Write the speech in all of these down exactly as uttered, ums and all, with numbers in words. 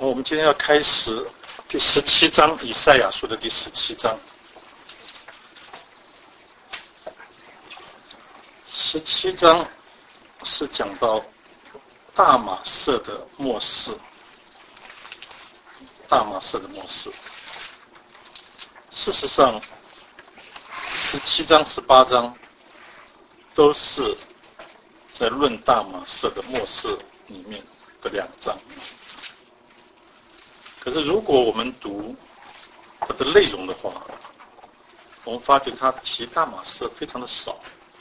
我们今天要开始第十七章，以赛亚书的第十七章。十七章是讲到大马色的末世，大马色的末世。事实上，十七章、十八章都是在论大马色的末世里面的两章。可是如果我们读它的内容的话，我们发觉它提大马色非常的少，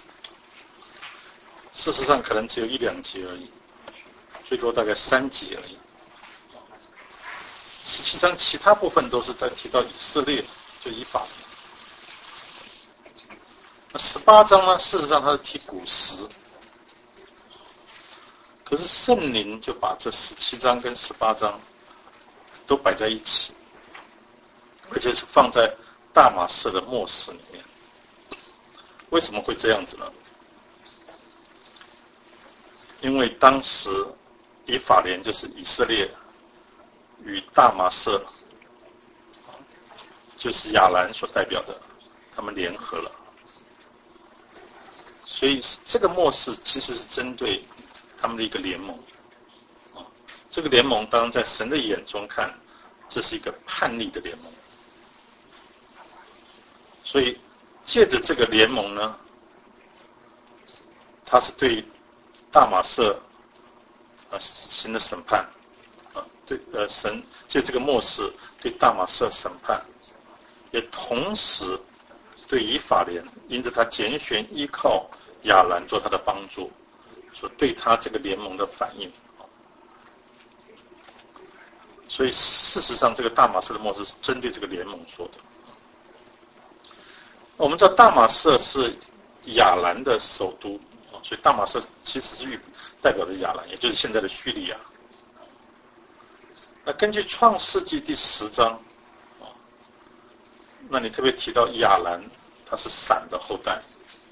事实上可能只有一两节而已，最多大概三节而已。十七章其他部分都是在提到以色列，就以法莲。那十八章呢，事实上它是提古时，可是圣灵就把这十七章跟十八章都摆在一起，而且是放在大马色的末世里面。为什么会这样子呢？因为当时以法莲就是以色列与大马色就是亚兰所代表的，他们联合了，所以这个末世其实是针对他们的一个联盟。这个联盟当然在神的眼中看，这是一个叛逆的联盟，所以借着这个联盟呢，他是对大马色啊行的审判啊，对呃神借这个末世对大马色审判，也同时对以法莲，因着他拣选依靠亚兰做他的帮助，所对他这个联盟的反应。所以事实上这个大马色的末世是针对这个联盟说的。我们知道大马色是亚兰的首都，所以大马色其实是代表着亚兰，也就是现在的叙利亚。那根据创世纪第十章，那你特别提到亚兰，它是闪的后代，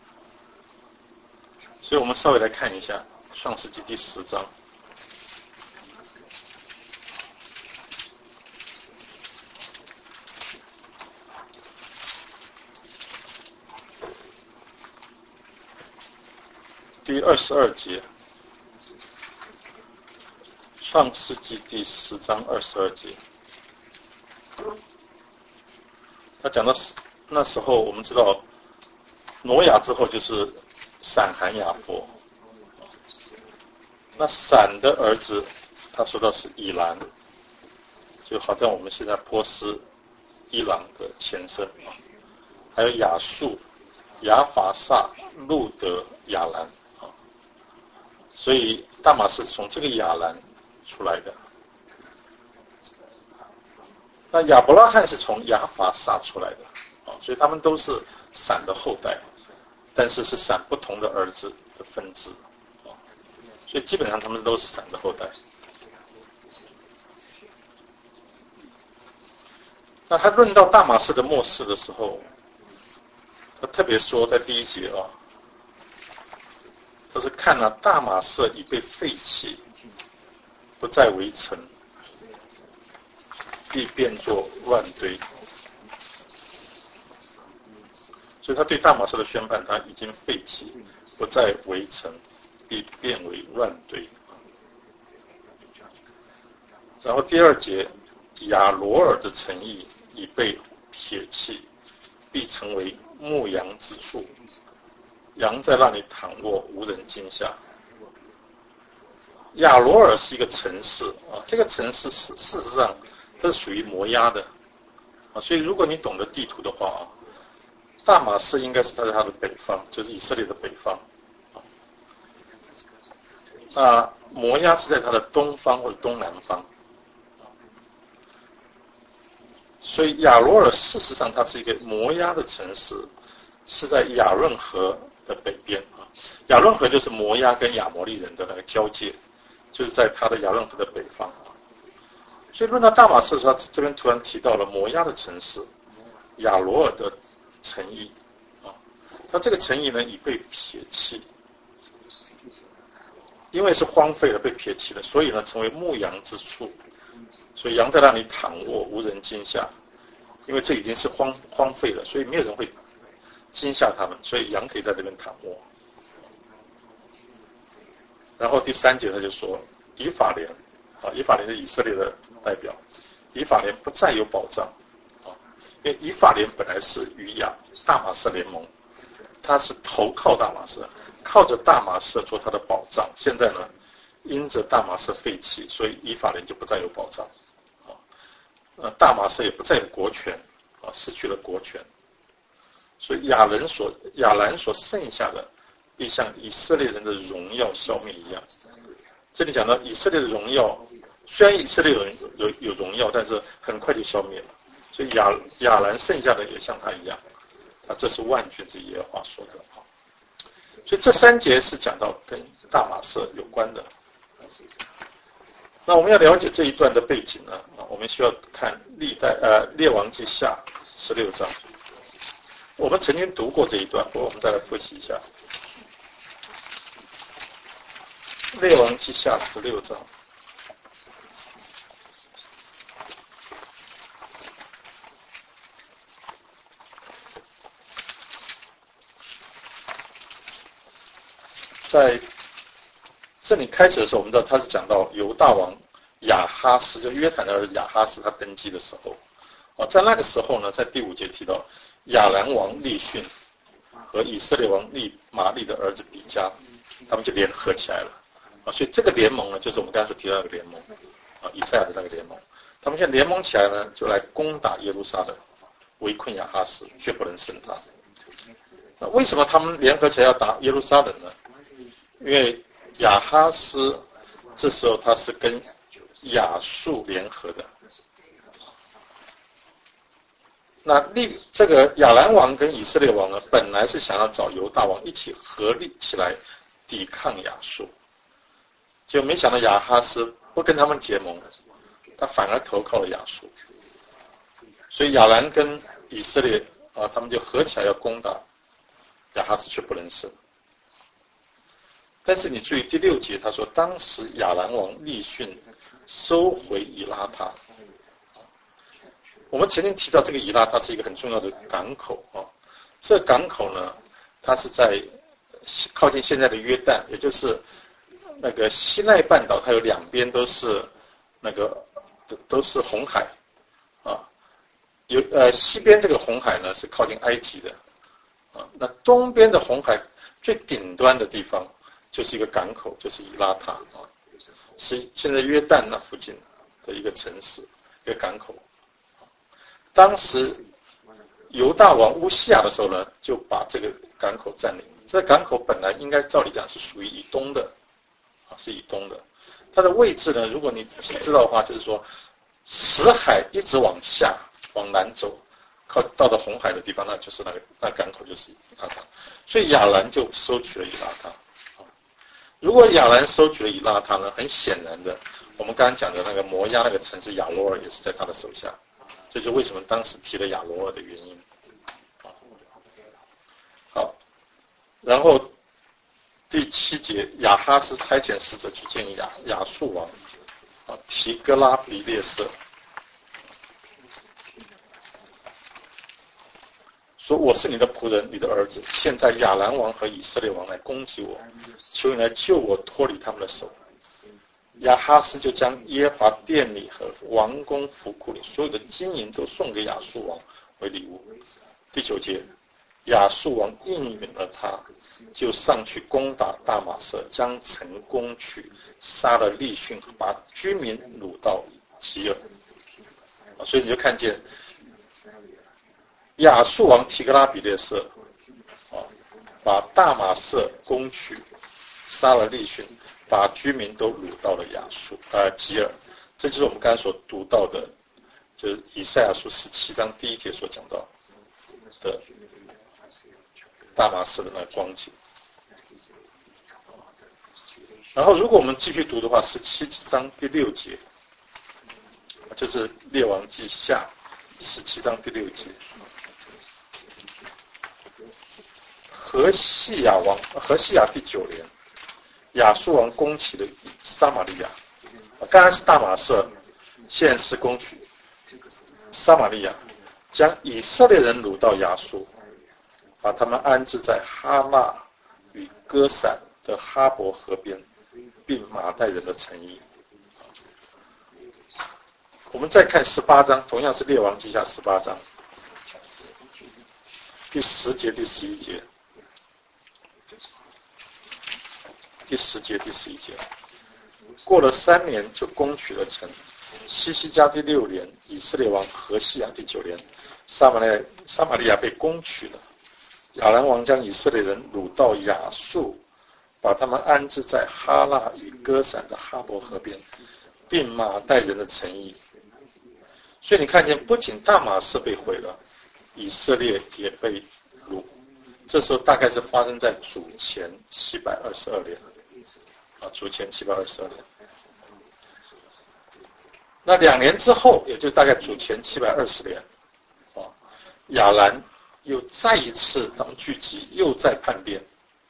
所以我们稍微来看一下创世纪第十章。第二十二节，创世纪第十章二十二节，他讲到那时候，我们知道挪亚之后就是闪、含、雅弗。那闪的儿子，他说到是以兰，就好像我们现在波斯、伊朗的前身，还有亚述、亚法萨、路德、亚兰。所以大马士是从这个亚兰出来的，那亚伯拉罕是从亚法萨出来的，所以他们都是闪的后代，但是是闪不同的儿子的分支，所以基本上他们都是闪的后代。那他论到大马士的末世的时候，他特别说在第一节啊，就是看了大马色已被废弃，不再为城，必变作乱堆。所以他对大马色的宣判，他已经废弃，不再为城，必变为乱堆。然后第二节，亚罗尔的城邑已被撇弃，必成为牧羊之处。羊在那里躺卧，无人惊吓。亚罗尔是一个城市啊，这个城市事事实上这是属于摩押的啊，所以如果你懂得地图的话啊，大马士应该是在它的北方，就是以色列的北方啊。那摩押是在它的东方或者东南方，所以亚罗尔事实上它是一个摩押的城市，是在亚润河的北边啊，亚润河就是摩押跟亚摩利人的那个交界，就是在它的亚润河的北方啊。所以论到大马士的时候，这边突然提到了摩押的城市亚罗尔的城邑啊，它这个城邑呢已被撇弃，因为是荒废了被撇弃了，所以呢成为牧羊之处， 所以羊在那里躺卧，无人惊吓，因为这已经是荒荒废了，所以没有人会惊吓他们，所以羊可以在这边躺卧。然后第三节他就说，以法莲啊，以法莲是以色列的代表，以法莲不再有保障啊，因为以法莲本来是与亚大马色联盟，他是投靠大马色，靠着大马色做他的保障，现在呢，因着大马色废弃，所以以法莲就不再有保障啊，呃，大马色也不再有国权啊，失去了国权，所以亚人所亚兰所剩下的。必像以色列人的荣耀消灭一样。这里讲到以色列的荣耀，虽然以色列有有有荣耀，但是很快就消灭了。所以亚亚兰剩下的也像他一样，啊，这是万军之耶和华说的啊。所以这三节是讲到跟大马色有关的。那我们要了解这一段的背景呢，啊，我们需要看历代呃列王记下十六章。我们曾经读过这一段，不过我们再来复习一下。列王记下十六章，在这里开始的时候，我们知道他是讲到犹大王亚哈斯，就约坦的儿子亚哈斯他登基的时候，啊，在那个时候呢，在第五节提到亚兰王利逊和以色列王利玛利的儿子比加，他们就联合起来了。啊，所以这个联盟呢，就是我们刚才所提到的那个联盟，啊，以赛亚的那个联盟。他们现在联盟起来呢，就来攻打耶路撒冷，围困亚哈斯，却不能胜他。那为什么他们联合起来要打耶路撒冷呢？因为亚哈斯这时候他是跟亚述联合的。那利这个亚兰王跟以色列王呢，本来是想要找犹大王一起合力起来抵抗亚述。就没想到亚哈斯不跟他们结盟，他反而投靠了亚述，所以亚兰跟以色列啊，他们就合起来要攻打亚哈斯，却不能胜。但是你注意第六节，他说当时亚兰王利逊收回以拉他。我们曾经提到这个以拉他是一个很重要的港口啊，这个港口呢，它是在靠近现在的约旦，也就是那个西奈半岛，它有两边都是那个都都是红海啊，有呃西边这个红海呢是靠近埃及的啊，那东边的红海最顶端的地方就是一个港口，就是以拉他啊，是现在约旦那附近的一个城市，一个港口。当时犹大王乌西亚的时候呢，就把这个港口占领。这个港口本来应该照理讲是属于以东的。是以东的，它的位置呢，如果你仔细知道的话，就是说，死海一直往下往南走，靠到了红海的地方，那就是那个那港口就是以拉他，所以亚兰就收取了以拉他。如果亚兰收取了以拉他呢，很显然的，我们刚刚讲的那个摩押那个城市亚罗尔也是在他的手下，这就为什么当时提了亚罗尔的原因。好，然后。第七节，亚哈斯差遣使者去见亚亚述王啊提格拉比列色，说我是你的仆人，你的儿子。现在亚兰王和以色列王来攻击我，求你来救我脱离他们的手。亚哈斯就将耶和华殿里和王宫府库里所有的金银都送给亚述王为礼物。第九节。亚述王应允了他，就上去攻打大马色，将城攻取，杀了利逊，把居民掳到吉尔。所以你就看见亚述王提格拉比列色啊，把大马色攻取，杀了利逊，把居民都掳到了亚述呃吉尔。这就是我们刚才所读到的，就是以赛亚书十七章第一节所讲到的。大马士的那个光景，然后如果我们继续读的话，十七章第六节，就是列王记下十七章第六节，何西亚王何西亚第九年，亚述王攻起了撒玛利亚，刚才是大马士， 现是攻取撒玛利亚，将以色列人掳到亚述，把他们安置在哈纳与歌散的哈伯河边，并马代人的城邑。我们再看十八章，同样是列王记下十八章第十节第十一节，第十节第十一节，过了三年就攻取了城。西西家第六年，以色列王何西亚第九年，撒玛利亚撒玛利亚被攻取了。亚兰王将以色列人掳到亚述，把他们安置在哈纳与歌散的哈伯河边，并马代人的城邑。所以你看见，不仅大马士被毁了，以色列也被掳。这时候大概是发生在主前七百二十二年啊，主前七百二十二年。那两年之后，也就大概主前七百二十年啊，亚兰又再一次他们聚集，又再叛变，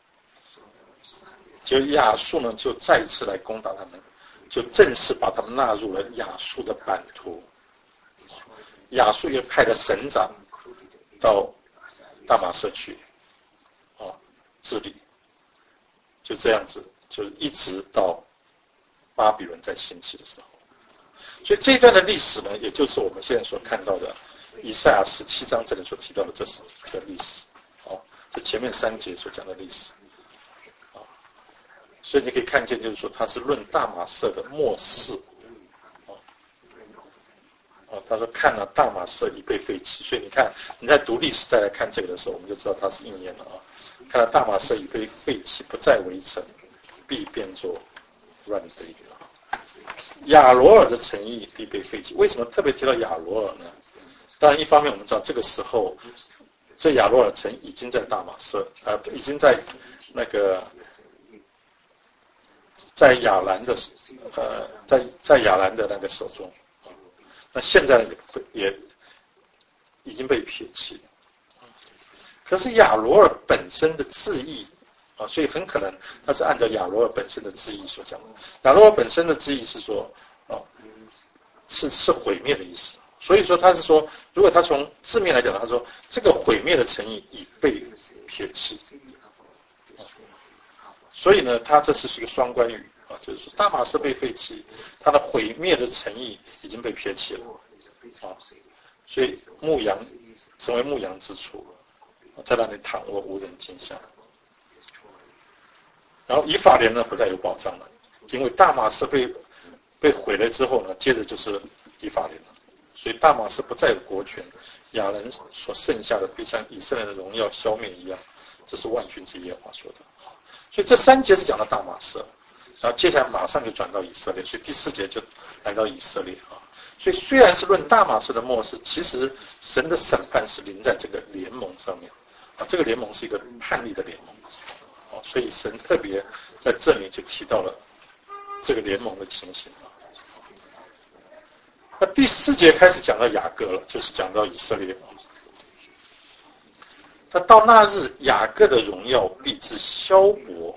就亚述呢就再一次来攻打他们，就正式把他们纳入了亚述的版图。亚述又派了省长到大马色去啊治理，就这样子，就一直到巴比伦在兴起的时候。所以这一段的历史呢，也就是我们现在所看到的以赛亚十七章这里所提到的这是这个历史啊，这前面三节所讲的历史啊，所以你可以看见，就是说它是论大马色的末世。啊，他说看了大马色已被废弃，所以你看你在读历史再来看这个的时候，我们就知道它是应验了啊。看了大马色已被废弃，不再为城，必变作乱堆。亚罗尔的城邑必被废弃。为什么特别提到亚罗尔呢？当然，一方面我们知道这个时候，这亚罗尔城已经在大马色，呃，已经在那个在亚兰的呃，在在亚兰的那个手中。那现在也已经被撇弃了，可是亚罗尔本身的字义啊，所以很可能他是按照亚罗尔本身的字义所讲的。亚罗尔本身的字义是说啊，是是毁灭的意思，所以说他是说，如果他从字面来讲，他说这个毁灭的诚意已被撇弃，啊、所以呢，他这是是一个双关语。啊，就是说大马士被废弃，它的毁灭的诚意已经被撇弃了啊，所以牧羊成为牧羊之处，在那里躺卧无人惊吓。然后以法莲呢不再有保障了，因为大马士被被毁了之后呢，接着就是以法莲了，所以大马士不再有国权，亚人所剩下的必像以色列的荣耀消灭一样，这是万军之耶和华说的。所以这三节是讲到大马士。然后接下来马上就转到以色列，所以第四节就来到以色列啊。所以虽然是论大马士的末世，其实神的审判是临在这个联盟上面啊。这个联盟是一个叛逆的联盟啊，所以神特别在这里就提到了这个联盟的情形啊。那第四节开始讲到雅各了，就是讲到以色列啊。那到那日，雅各的荣耀必至消薄。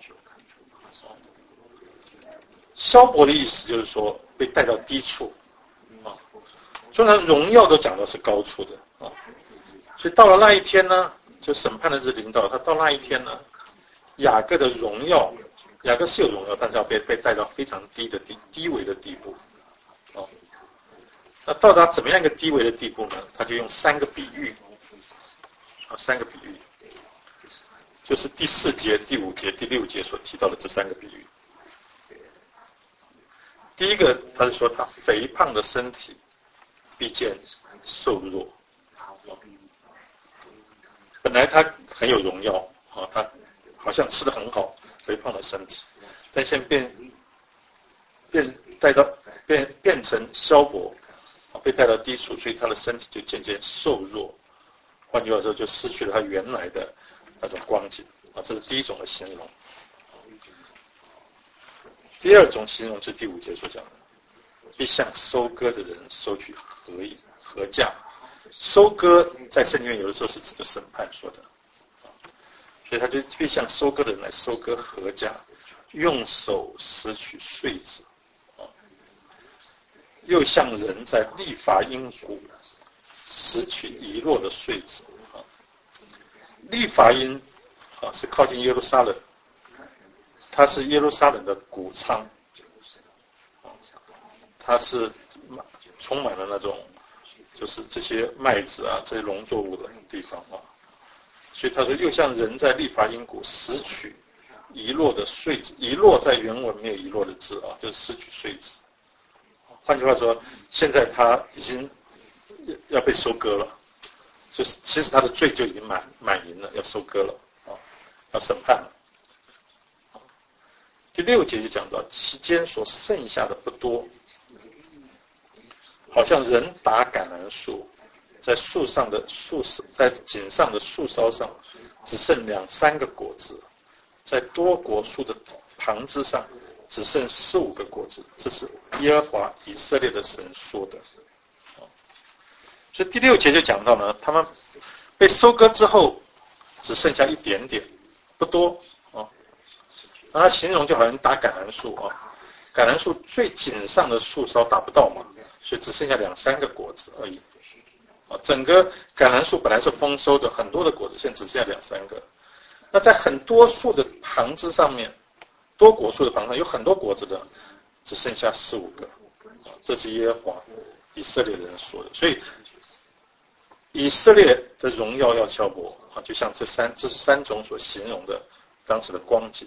消薄的意思就是说被带到低处啊，通常荣耀都讲的是高处的啊，所以到了那一天呢，就审判的日临到，他到那一天呢，雅各的荣耀，雅各是有荣耀，但是要被被带到非常低的低低微的地步啊。那到达怎么样一个低微的地步呢？他就用三个比喻啊，三个比喻，就是第四节、第五节、第六节所提到的这三个比喻。第一个，他是说他肥胖的身体必见瘦弱，本来他很有荣耀啊，他好像吃得很好，肥胖的身体，但现在变变带到变变成消薄，被带到低处，所以他的身体就渐渐瘦弱，换句话说，就失去了他原来的那种光景啊，这是第一种的形容。第二种形容是第五节所讲的，必向收割的人收取禾禾价。收割在圣经里面有的时候是指的审判说的，所以他就必向收割的人来收割禾价，用手拾取穗子。 又像人在利伐因谷拾取遗落的穗子。利伐因啊是靠近耶路撒冷，它是耶路撒冷的谷仓，它是充满了那种就是这些麦子啊这些农作物的地方啊，所以他说又像人在利伐因谷拾取遗落的穗子，遗落在原文没有遗落的字啊，就是拾取穗子。换句话说，现在他已经要被收割了，就是其实他的罪就已经满满盈了，要收割了啊，要审判了。第六节就讲到，其间所剩下的不多，好像人打橄榄树，在树上的树在井上的树梢上只剩两三个果子，在多果树的旁枝上只剩四五个果子，这是耶和华以色列的神说的。所以第六节就讲到呢，他们被收割之后只剩下一点点，不多啊。那他形容就好像打橄榄树啊，橄榄树最紧上的树梢打不到嘛，所以只剩下两三个果子而已。啊，整个橄榄树本来是丰收的，很多的果子，现在只剩下两三个。那在很多树的旁枝上面，多果树的旁上有很多果子的，只剩下四五个。啊，这是耶和华以色列人说的。所以以色列的荣耀要消薄啊，就像这三这三种所形容的当时的光景。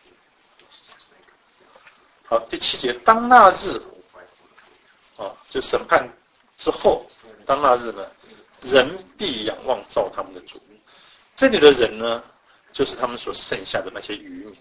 好，第七节，当那日啊，就审判之后，当那日呢，人必仰望造他们的主。这里的人呢，就是他们所剩下的那些渔民。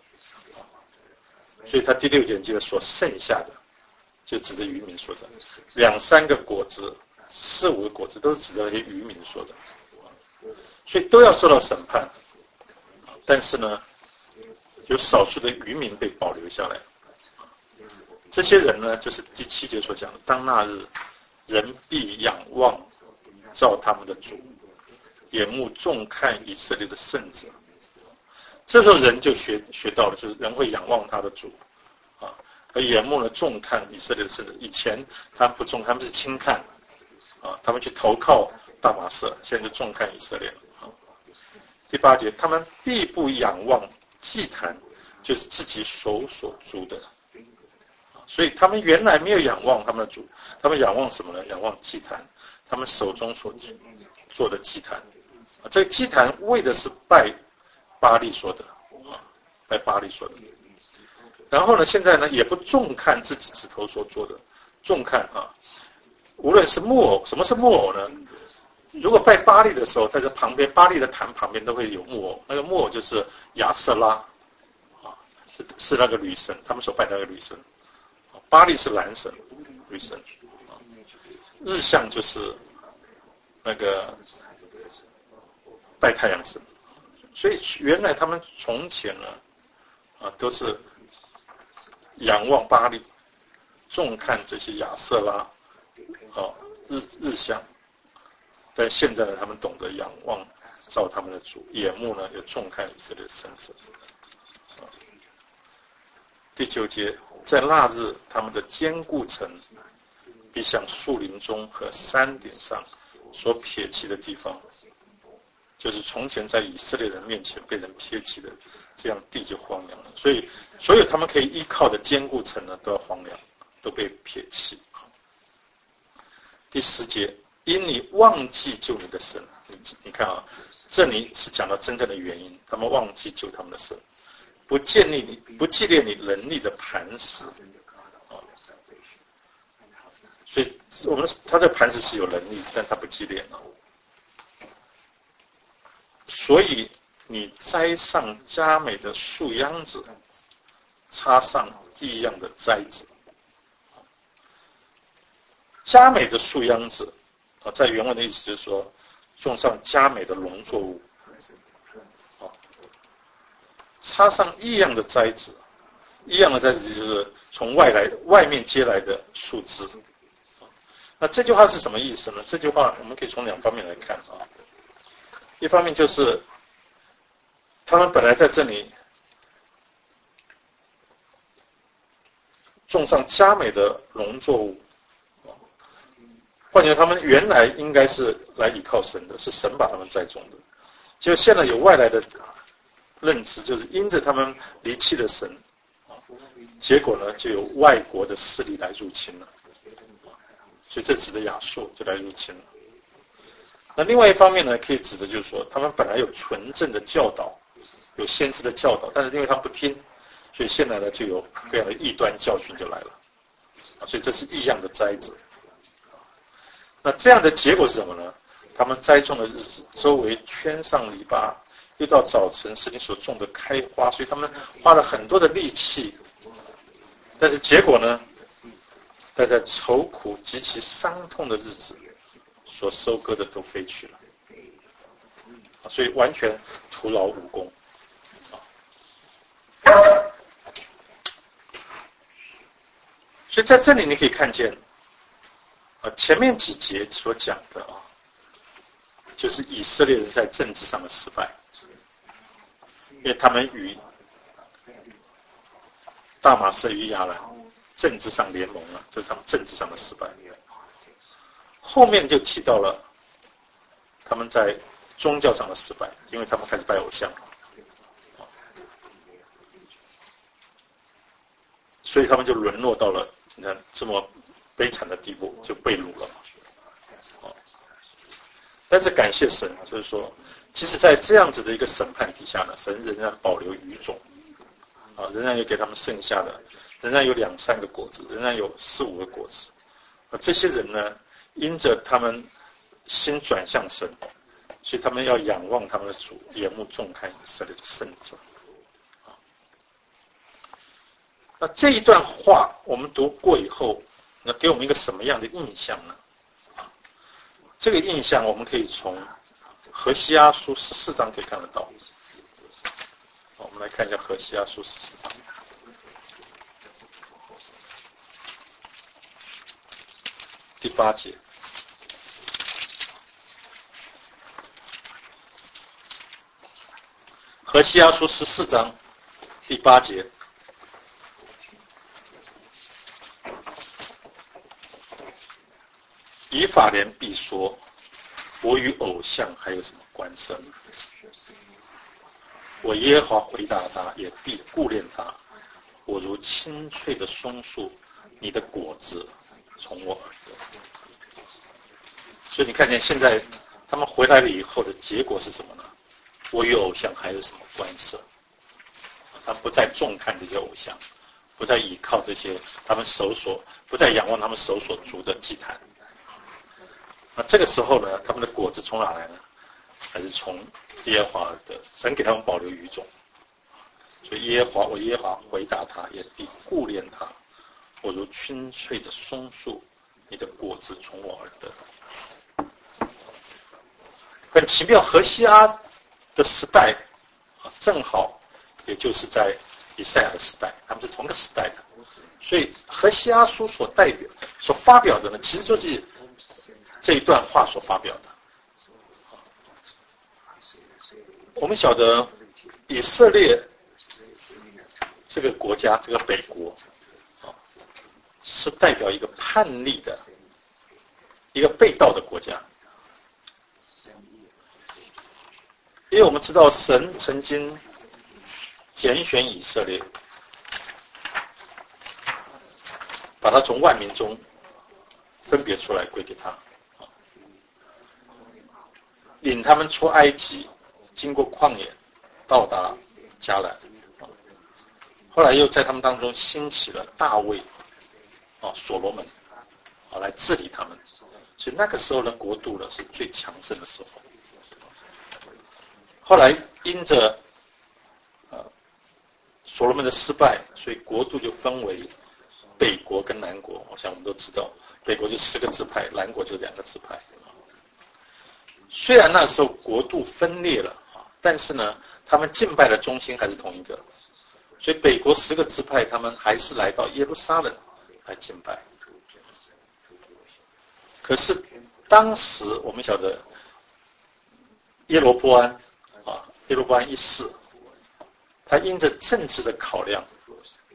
所以他第六节记得所剩下的，就指着渔民说的，两三个果子。四五个果子都是指着那些渔民说的，所以都要受到审判。但是呢，有少数的渔民被保留下来。这些人呢，就是第七节所讲的，当那日，人必仰望造他们的主，眼目重看以色列的圣者。这时候人就学学到了，就是人会仰望他的主啊，而眼目呢重看以色列的圣者。以前他们不重，他们是轻看。啊，他们去投靠大马色，现在就重看以色列了。啊，第八节，他们必不仰望祭坛，就是自己手所筑的。啊，所以他们原来没有仰望他们的主，他们仰望什么呢？仰望祭坛，他们手中所做的祭坛。啊，这个祭坛为的是拜巴力说的，啊，拜巴力说的。然后呢，现在呢也不重看自己指头所做的，重看啊。无论是木偶，什么是木偶呢？如果拜巴力的时候，在这旁边，巴力的坛旁边都会有木偶，那个木偶就是亚瑟拉，啊，是是那个女神，他们所拜的那个女神。巴力是男神，女神。啊，日相就是那个拜太阳神。所以原来他们从前呢，啊，都是仰望巴力，重看这些亚瑟拉。哦，日日相，但现在呢，他们懂得仰望造他们的主，眼目呢又重看以色列的圣者。第九节，在那日，他们的坚固城必像树林中和山顶上所撇弃的地方，就是从前在以色列人面前被人撇弃的，这样地就荒凉了。所以，所有他们可以依靠的坚固城呢，都要荒凉，都被撇弃。第十节，因你忘记救你的神，你你看啊，这里是讲到真正的原因，他们忘记救他们的神，不建立你，不纪念你能力的磐石，啊，所以我们他这磐石是有能力，但他不纪念啊，所以你栽上佳美的树秧子，插上异样的栽子。佳美的树秧子啊，在原文的意思就是说，种上佳美的农作物，啊，插上异样的栽子，异样的栽子就是从外来外面接来的树枝。那这句话是什么意思呢？这句话我们可以从两方面来看啊，一方面就是他们本来在这里种上佳美的农作物。 换言之，他们原来应该是来依靠神的，是神把他们栽种的。结果现在有外来的认知，就是因着他们离弃了神，结果呢就有外国的势力来入侵了。所以这指的亚述就来入侵了。那另外一方面呢，可以指的就是说，他们本来有纯正的教导，有先知的教导，但是因为他们不听，所以现在呢就有各样的异端教训就来了。所以这是异样的摘子。那这样的结果是什么呢？他们栽种的日子，周围圈上篱笆，又到早晨是你所种的开花，所以他们花了很多的力气，但是结果呢，但在愁苦极其伤痛的日子，所收割的都飞去了，所以完全徒劳无功。所以在这里你可以看见，啊，前面几节所讲的啊，就是以色列人在政治上的失败，因为他们与大马色与亚兰政治上联盟了，这是他们政治上的失败。后面就提到了他们在宗教上的失败，因为他们开始拜偶像，所以他们就沦落到了你看这么悲惨的地步，就被掳了。但是感谢神，就是说，即使在这样子的一个审判底下呢，神仍然保留余种，啊，仍然有给他们剩下的，仍然有两三个果子，仍然有四五个果子。啊，这些人呢，因着他们心转向神，所以他们要仰望他们的主，眼目重看以色列的圣者。那这一段话我们读过以后，那给我们一个什么样的印象呢？这个印象我们可以从何西阿书十四章可以看得到。我们来看一下何西阿书十四章第八节。何西阿书十四章第八节。以法莲必说：我与偶像还有什么关涉呢？我耶和华回答他，也必顾念他。我如青翠的松树，你的果子从我而得。所以你看见现在他们回来了以后的结果是什么呢？我与偶像还有什么关涉？他们不再重看这些偶像，不再依靠这些他们手所，不再仰望他们手所筑的祭坛。那这个时候呢，他们的果子从哪来呢？还是从耶和华而得，神给他们保留余种。所以耶和华，我耶和华回答他，也必顾念他。我如青翠的松树，你的果子从我而得。很奇妙，何西阿的时代正好也就是在以赛亚的时代，他们是同个时代的。所以何西阿书所代表、所发表的呢，其实就是这一段话所发表的。我们晓得以色列这个国家，这个北国，是代表一个叛逆的、一个背道的国家。因为我们知道神曾经拣选以色列，把他从万民中分别出来归给他，领他们出埃及，经过旷野，到达迦南。后来又在他们当中兴起了大卫、啊所罗门，啊来治理他们。所以那个时候呢，国度呢是最强盛的时候。后来因着呃所罗门的失败，所以国度就分为北国跟南国。我想我们都知道，北国就十个支派，南国就两个支派。虽然那时候国度分裂了，但是呢，他们敬拜的中心还是同一个。所以北国十个支派，他们还是来到耶路撒冷来敬拜。可是当时我们晓得耶罗波安啊，耶罗波安一世，他因着政治的考量，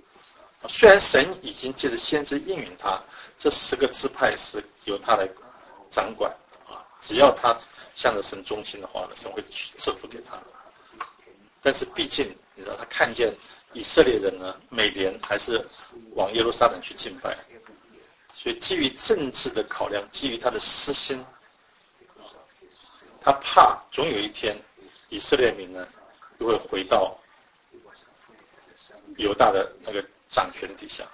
虽然神已经借着先知应允他，这十个支派是由他来掌管啊，只要他向着神忠心的话呢，神会赐福给他。但是毕竟你知道，他看见以色列人呢，每年还是往耶路撒冷去敬拜，所以基于政治的考量，基于他的私心，他怕总有一天以色列民呢又会回到犹大的那个掌权底下，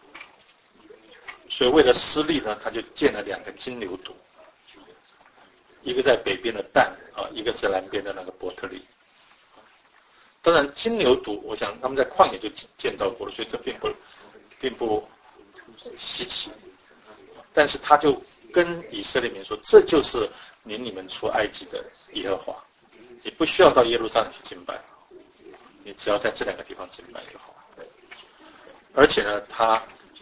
所以为了私利呢，他就建了两个金牛犊，一个在北边的但啊，一个是南边的那个伯特利。当然，金牛犊，我想他们在旷野就建造过了，所以这并不并不稀奇。但是他就跟以色列民说，这就是领你们出埃及的耶和华，你不需要到耶路撒冷去敬拜，你只要在这两个地方敬拜就好。而且呢，他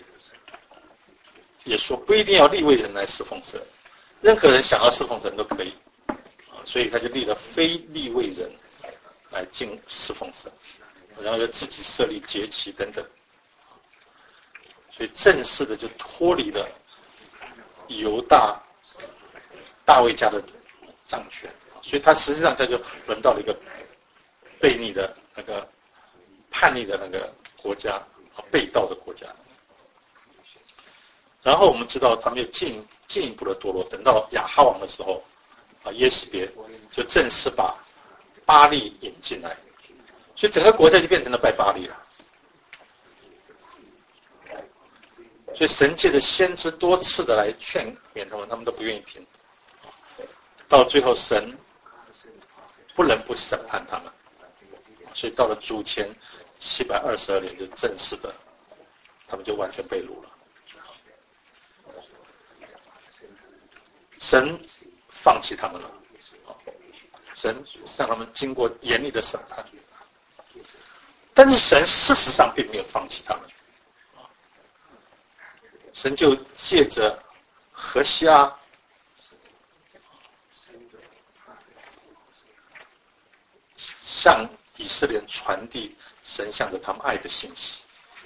也说不一定要利未人来侍奉神，任何人想要侍奉神都可以，所以他就立了非利未人来敬侍奉神，然后又自己设立节期等等，所以正式的就脱离了犹大大卫家的掌权，所以他实际上他就轮到了一个悖逆的那个叛逆的那个国家，背道的国家。然后我们知道他们又进进一步的堕落，等到亚哈王的时候，啊耶洗别就正式把巴力引进来，所以整个国家就变成了拜巴力了。所以神界的先知多次的来劝勉他们，他们都不愿意听。到最后神不能不审判他们，所以到了主前七百二十二年就正式的，他们就完全被掳了。神放弃他们了，神让他们经过严厉的审判，但是神事实上并没有放弃他们。神就借着何西阿向以色列人传递神向着他们爱的信息。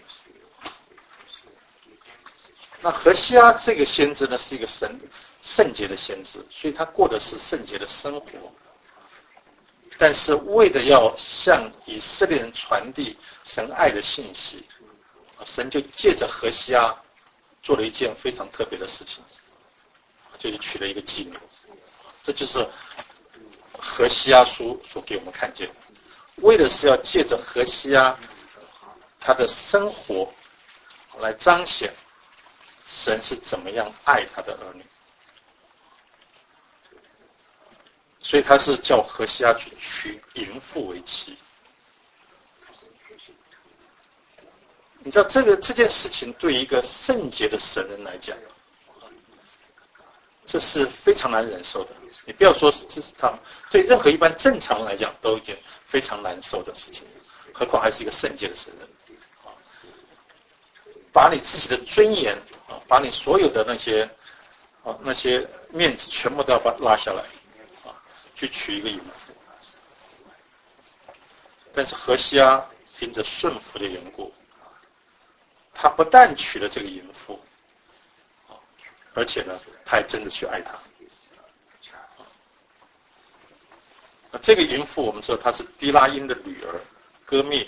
那何西阿这个先知呢，是一个神圣洁的先知，所以他过的是圣洁的生活，但是为了要向以色列人传递神爱的信息，神就借着何西阿做了一件非常特别的事情，就是娶了一个妓女。这就是何西阿书所给我们看见，为的是要借着何西阿他的生活来彰显神是怎么样爱他的儿女。所以他是叫何西阿去娶淫妇为妻。你知道这个这件事情对一个圣洁的神人来讲，这是非常难忍受的。你不要说这是他们，对任何一般正常人来讲都已经非常难受的事情，何况还是一个圣洁的神人。把你自己的尊严，把你所有的那些那些面子全部都要把拉下来，去娶一个淫妇。但是何西阿因着顺服的缘故，他不但娶了这个淫妇，而且呢，他还真的去爱她。那这个淫妇我们知道她是低拉因的女儿歌灭。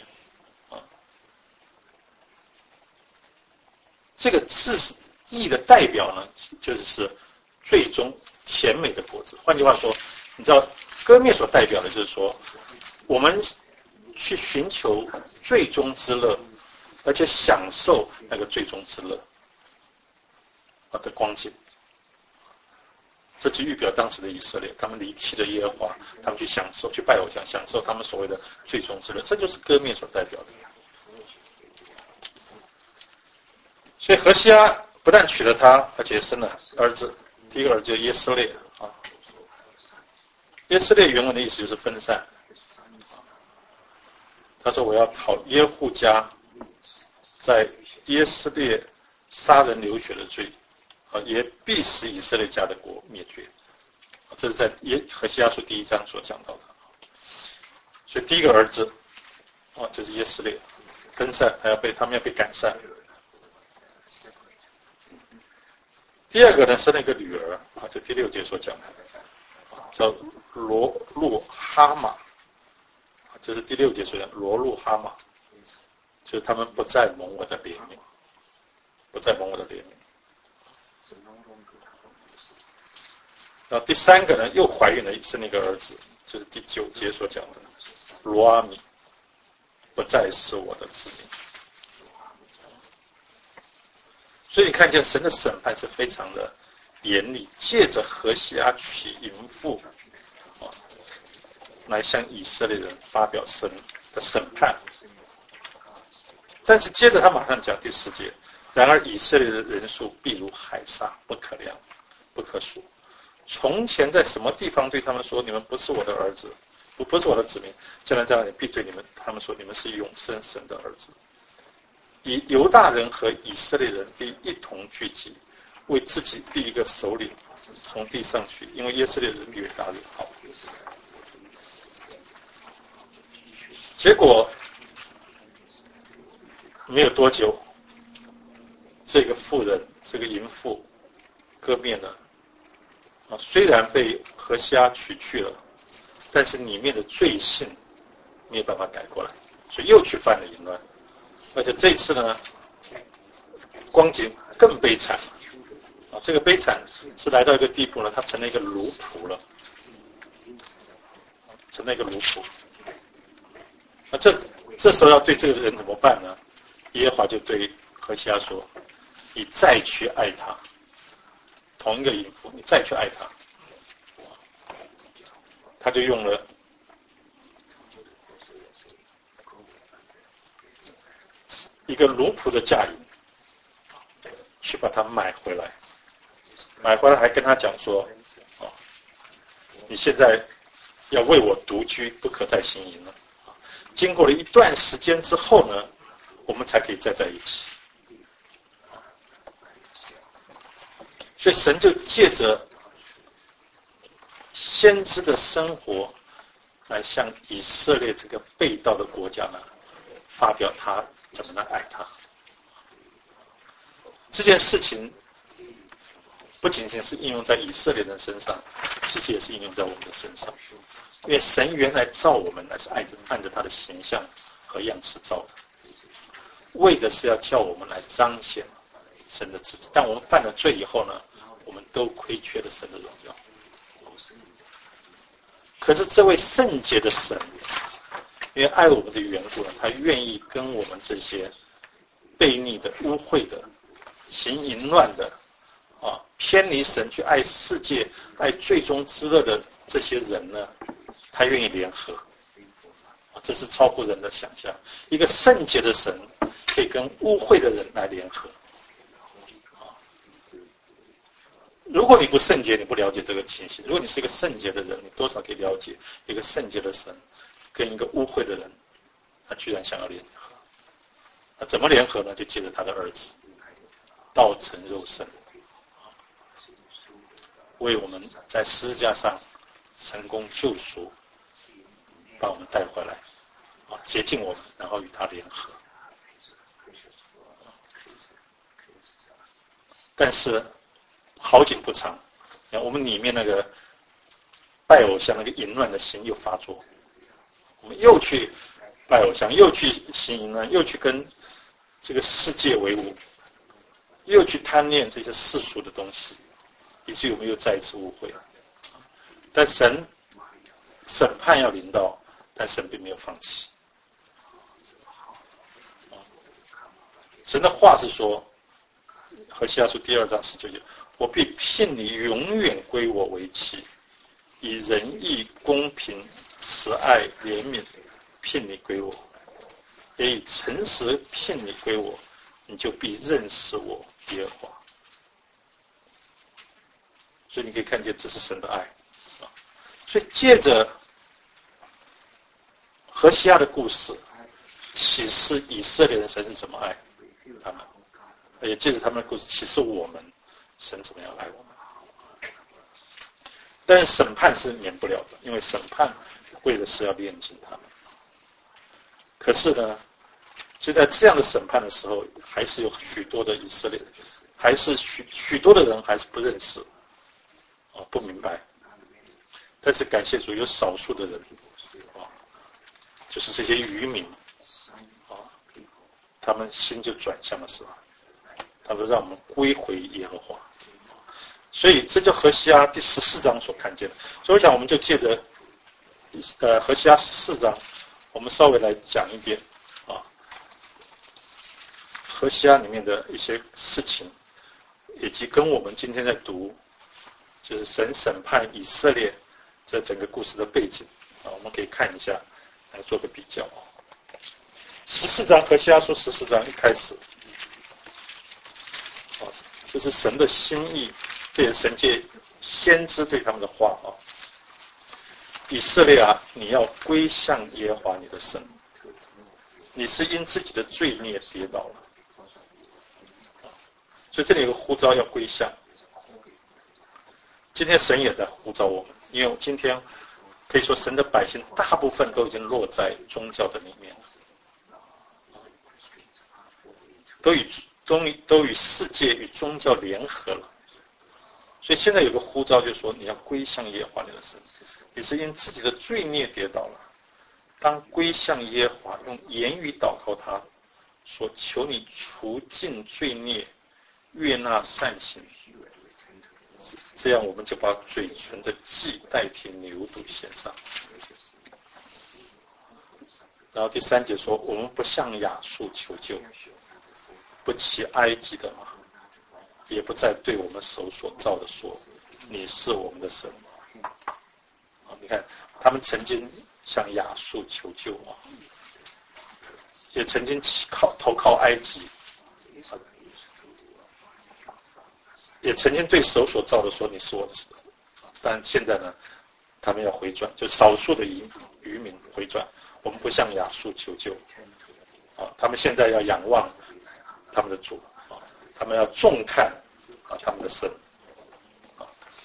这个字义的代表呢，就是最终甜美的果子。换句话说，你知道歌灭所代表的就是说，我们去寻求最终之乐，而且享受那个最终之乐的光景。这就预表当时的以色列，他们离弃了耶和华，他们去享受，去拜偶像，享受他们所谓的最终之乐。这就是歌灭所代表的。所以何西阿不但娶了她，而且生了儿子。第一个儿子叫耶斯列啊。耶斯列原文的意思就是分散。他说：“我要讨耶户家在耶斯列杀人流血的罪，啊，也必使以色列家的国灭绝。”这是在耶何西阿书第一章所讲到的。所以第一个儿子啊，就是耶斯列分散，他要被他们要被赶散。 第二个呢是那个女儿啊，这第六节所讲的，叫罗路哈玛，这是第六节所讲罗路哈玛，就是他们不再蒙我的怜悯，不再蒙我的怜悯。然后第三个呢，又怀孕了，生了一个儿子，就是第九节所讲的罗阿米，不再是我的子民。所以你看见神的审判是非常的严厉，借着何西阿娶淫妇啊，来向以色列人发表神的审判。但是接着他马上讲第十节，然而以色列的人数必如海沙，不可量，不可数。从前在什么地方对他们说，你们不是我的儿子，不不是我的子民，将来在那里必对你们他们说，你们是永生神的儿子。以犹大人和以色列人必一同聚集，为自己立一个首领，从地上去，因为以色列人比犹大人好。结果没有多久，这个妇人，这个淫妇割面了。啊，虽然被何西阿取去了，但是里面的罪性没有办法改过来，所以又去犯了淫乱。而且这次呢，光景更悲惨啊！这个悲惨是来到一个地步呢，他成了一个奴仆了，成了一个奴仆。那这这时候要对这个人怎么办呢？耶和华就对何西阿说：“你再去爱他。”同一个淫妇，你再去爱他，他就用了一个奴仆的价银去把他买回来，买回来还跟他讲说：“哦，你现在要为我独居，不可再行淫了。经过了一段时间之后呢，我们才可以再在一起。”所以神就借着先知的生活来向以色列这个背道的国家呢，发表他怎么来爱他。这件事情不仅仅是应用在以色列人身上，其实也是应用在我们的身上。因为神原来造我们乃是按着按着他的形象和样式造的，为的是要叫我们来彰显神的自己。但我们犯了罪以后呢，我们都亏缺了神的荣耀。可是这位圣洁的神，因为爱我们的缘故呢，他愿意跟我们这些悖逆的、污秽的、行淫乱的、啊偏离神去爱世界、爱最终之乐的这些人呢，他愿意联合。这是超乎人的想象。一个圣洁的神可以跟污秽的人来联合。如果你不圣洁，你不了解这个情形；如果你是一个圣洁的人，你多少可以了解一个圣洁的神跟一个污秽的人，他居然想要联合。那怎么联合呢？就借着他的儿子道成肉身，为我们在十字架上成功救赎，把我们带回来，啊，洁净我们，然后与他联合。但是好景不长，我们里面那个拜偶像那个淫乱的心又发作，我们又去拜偶像，又去行淫乱，又去跟这个世界为伍，又去贪恋这些世俗的东西，以至于我们又再一次误会了。但神审判要临到，但神并没有放弃。神的话是说，何西阿书第二章十九节，我必聘你永远归我为妻，以仁义、公平、慈爱、怜悯聘你归我，也以诚实聘你归我，你就必认识我耶和华。所以你可以看见这是神的爱。所以借着何西阿的故事，启示以色列人神是怎么爱他们，而且借着他们的故事启示我们神怎么样爱我们。但是审判是免不了的，因为审判为的是要炼净他们。可是呢，就在这样的审判的时候，还是有许多的以色列还是许许多的人还是不认识，啊，不明白。但是感谢主，有少数的人，啊，就是这些渔民，啊，他们心就转向了，是吧？他们让我们归回耶和华。所以这就何西阿第十四章所看见的。所以我想我们就借着呃何西阿十四章，我们稍微来讲一遍啊，何西阿里面的一些事情，以及跟我们今天在读就是神审判以色列这整个故事的背景啊，我们可以看一下来做个比较。十四章何西阿书十四章一开始，啊，这是神的心意。这也是神界先知对他们的话啊，以色列啊，你要归向耶和华你的神，你是因自己的罪孽跌倒了，所以这里有个呼召要归向。今天神也在呼召我们，因为今天可以说神的百姓大部分都已经落在宗教的里面了，都与都与都与世界与宗教联合了。所以现在有个呼召，就是说你要归向耶和华你的神，你是因自己的罪孽跌倒了，当归向耶和华，用言语祷告他，说求你除尽罪孽，悦纳善行，这样我们就把嘴唇的祭代替牛犊献上。然后第三节说，我们不向亚述求救，不骑埃及的马，也不再对我们手所造的说，你是我们的神。啊，你看，他们曾经向亚述求救啊，也曾经靠投靠埃及，也曾经对手所造的说，你是我的神。但现在呢，他们要回转，就少数的渔渔民回转，我们不向亚述求救啊，他们现在要仰望他们的主。他们要重看啊他们的神啊，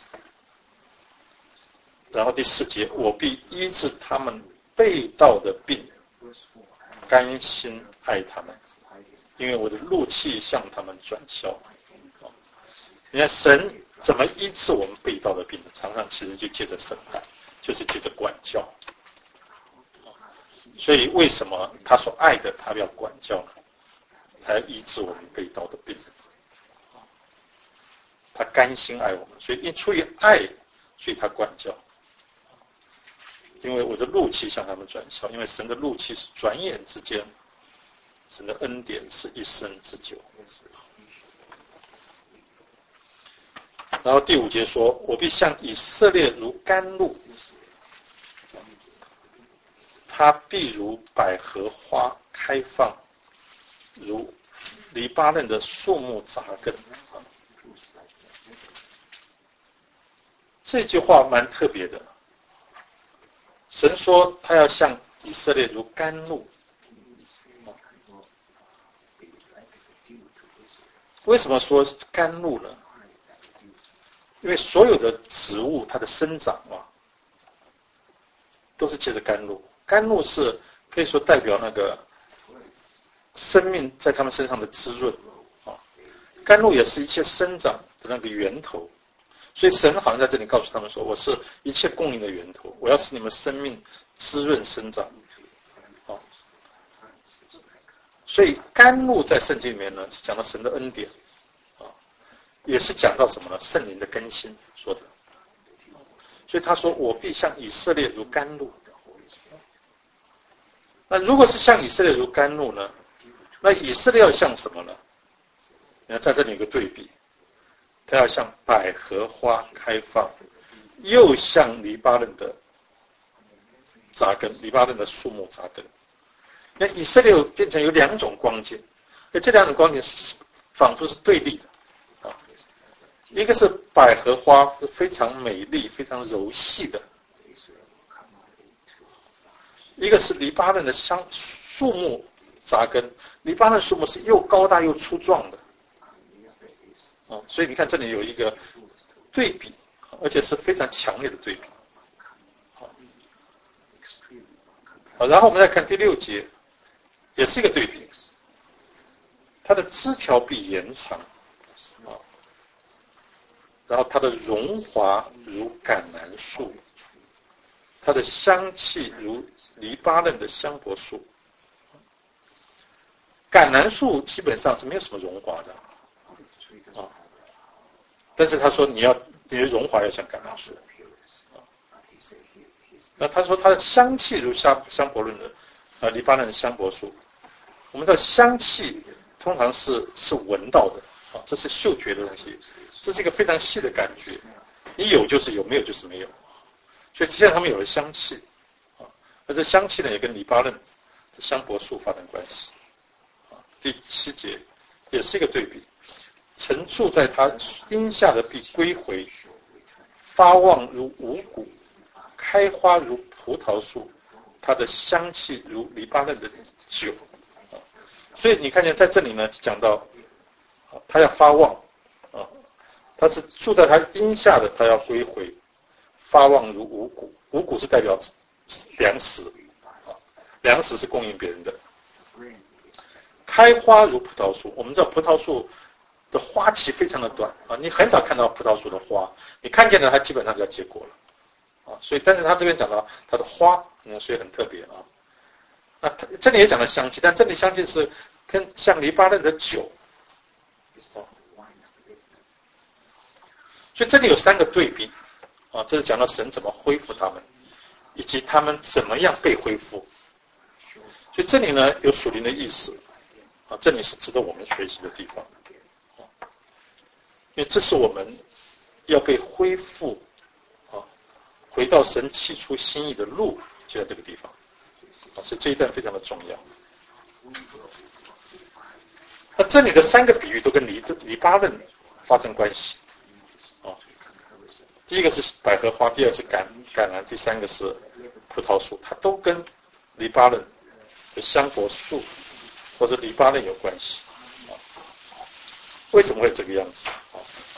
然后第四节，我必医治他们背道的病，甘心爱他们，因为我的怒气向他们转消。你看神怎么医治我们背道的病呢？常常其实就借着审判，就是借着管教。所以为什么他所爱的他要管教呢？他要医治我们背道的病。他甘心爱我们，所以因出于爱，所以他管教。因为我的怒气向他们转消，因为神的怒气是转眼之间，神的恩典是一生之久。然后第五节说，我必向以色列如甘露，他必如百合花开放，如黎巴嫩的树木扎根。这句话蛮特别的，神说他要向以色列如甘露。为什么说甘露呢？因为所有的植物它的生长啊，都是借着甘露。甘露是可以说代表那个生命在他们身上的滋润啊，甘露也是一切生长的那个源头。所以神好像在这里告诉他们说，我是一切供应的源头，我要使你们生命滋润生长。哦，所以甘露在圣经里面呢，是讲到神的恩典，啊，也是讲到什么呢？圣灵的更新说的。所以他说，我必向以色列如甘露。那如果是向以色列如甘露呢？那以色列要像什么呢？你看在这里有个对比。它要像百合花开放，又像黎巴嫩的扎根，黎巴嫩的树木扎根。那以色列变成有两种光景，那这两种光景是仿佛是对立的啊。一个是百合花，非常美丽、非常柔细的；一个是黎巴嫩的香树木扎根。黎巴嫩树木是又高大又粗壮的。所以你看这里有一个对比，而且是非常强烈的对比。好，然后我们再看第六节，也是一个对比。它的枝条必延长， 然后它的荣华如橄榄树，它的香气如黎巴嫩的香柏树。橄榄树基本上是没有什么荣华的啊，但是他说你要你的荣华要像橄榄树啊。那他说它的香气如香香柏论的呃黎巴嫩的香柏树。我们知道香气通常是是闻到的啊，这是嗅觉的东西，这是一个非常细的感觉，你有就是有，没有就是没有。所以现在他们有了香气啊，而这香气呢也跟黎巴嫩的香柏树发生关系。第七节也是一个对比，曾住在他荫下的必归回，发旺如五谷，开花如葡萄树，它的香气如黎巴嫩的酒。所以你看见在这里呢讲到他要发旺啊，他是住在他荫下的，他要归回，发旺如五谷，五谷是代表粮食啊，粮食是供应别人的。开花如葡萄树，我们知道葡萄树的花期非常的短啊，你很少看到葡萄树的花，你看见了它基本上就要结果了啊，所以但是他这边讲到它的花，嗯，所以很特别啊。那这里也讲了香气，但这里香气是跟像黎巴嫩的酒啊，所以这里有三个对比啊，这是讲到神怎么恢复他们，以及他们怎么样被恢复。所以这里呢有属灵的意思。啊，这里是值得我们学习的地方，因为这是我们要被恢复啊，回到神起初心意的路，就在这个地方啊，所以这一段非常的重要。那这里的三个比喻都跟黎黎巴嫩发生关系啊，第一个是百合花，第二个是橄橄榄，第三个是葡萄树，它都跟黎巴嫩的香柏树或者黎巴嫩有关系啊？为什么会这个样子啊？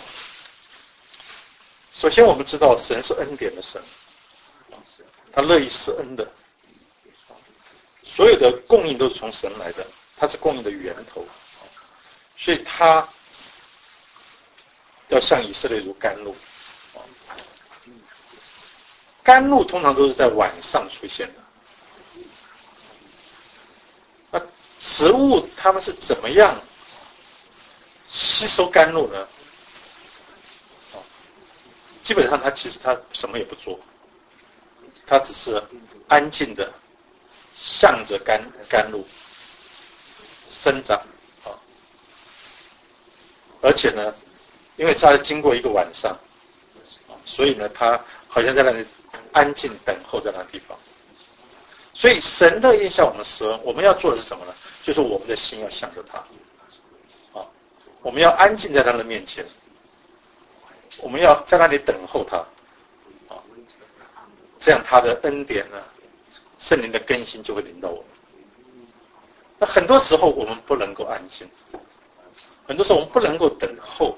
首先，我们知道神是恩典的神，他乐意施恩的，所有的供应都是从神来的，他是供应的源头，所以他要像以色列如甘露。甘露通常都是在晚上出现的。植物它们是怎么样吸收甘露呢？基本上它其实它什么也不做，它只是安静的向着甘甘露生长啊。而且呢，因为它经过一个晚上，所以呢，它好像在那里安静等候在那地方。所以神的印象我们施恩，我们要做的是什么呢？就是我们的心要向着他啊，我们要安静在他的面前，我们要在那里等候他啊，这样他的恩典呢，圣灵的更新就会临到我们。那很多时候我们不能够安静，很多时候我们不能够等候，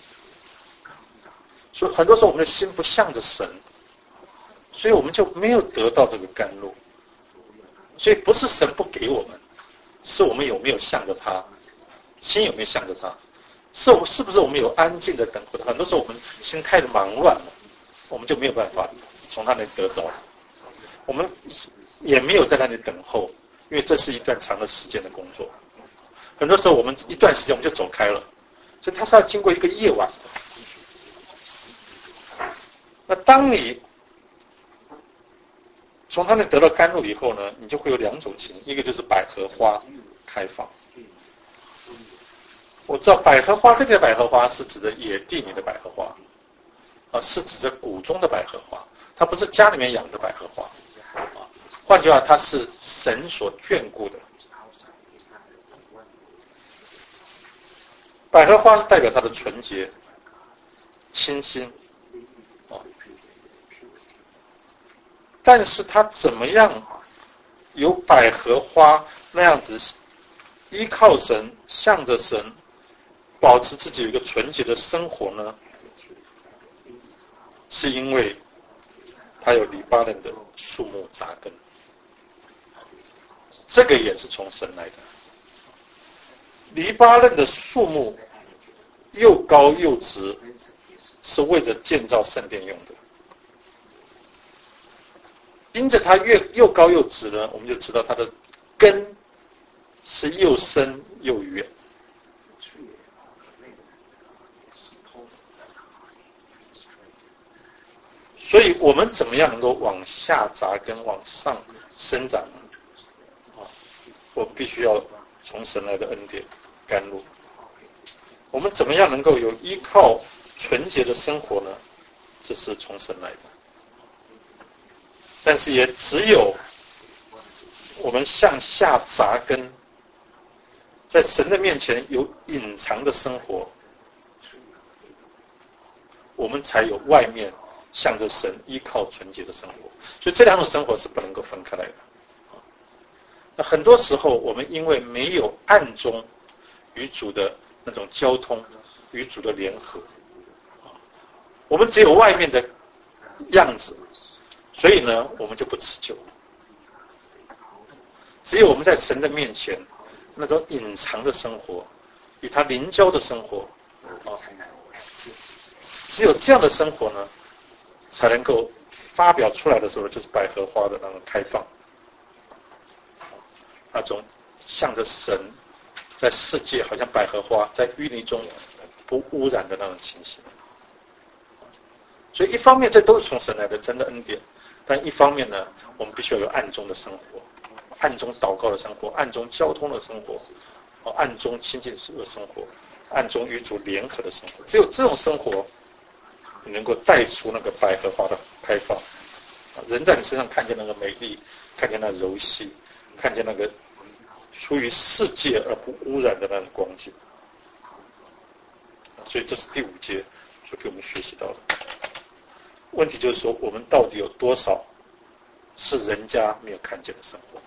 所以很多时候我们的心不向着神，所以我们就没有得到这个甘露。所以不是神不给我们，是我们有没有向着他，心有没有向着他，是我是不是我们有安静的等候他。很多时候我们心太忙乱了，我们就没有办法从那里得着，我们也没有在那里等候，因为这是一段长的时间的工作。很多时候我们一段时间我们就走开了，所以它是要经过一个夜晚的。那当你从他那得到甘露以后呢，你就会有两种情，一个就是百合花开放。我知道百合花，这个百合花是指的野地里的百合花，啊，是指着谷中的百合花，它不是家里面养的百合花，啊，换句话，它是神所眷顾的。百合花是代表它的纯洁、清新。但是他怎么样有百合花那样子依靠神、向着神，保持自己有一个纯洁的生活呢？是因为他有黎巴嫩的树木扎根，这个也是从神来的。黎巴嫩的树木又高又直， 是为着建造圣殿用的。因着它越又高又直呢，我们就知道它的根是又深又远。所以我们怎么样能够往下扎根、往上生长呢？啊，我必须要从神来的恩典甘露。我们怎么样能够有依靠纯洁的生活呢？这是从神来的。但是也只有我们向下扎根，在神的面前有隐藏的生活，我们才有外面向着神依靠纯洁的生活。所以这两种生活是不能够分开来的。那很多时候我们因为没有暗中与主的那种交通，与主的联合，我们只有外面的样子，所以呢我们就不持久。只有我们在神的面前那种隐藏的生活，与他邻交的生活，啊，只有这样的生活呢，才能够发表出来的时候，就是百合花的那种开放，那种向着神在世界好像百合花在淤泥中不污染的那种情形。所以一方面这都是从神来的真的恩典，但一方面呢，我们必须要有暗中的生活，暗中祷告的生活，暗中交通的生活，暗中亲近主的生活，暗中与主联合的生活。只有这种生活能够带出那个百合花的开放，人在你身上看见那个美丽，看见那柔细，看见那个出于世界而不污染的那种光景。所以这是第五节所给我们学习到的。问题就是说，我们到底有多少是人家没有看见的生活？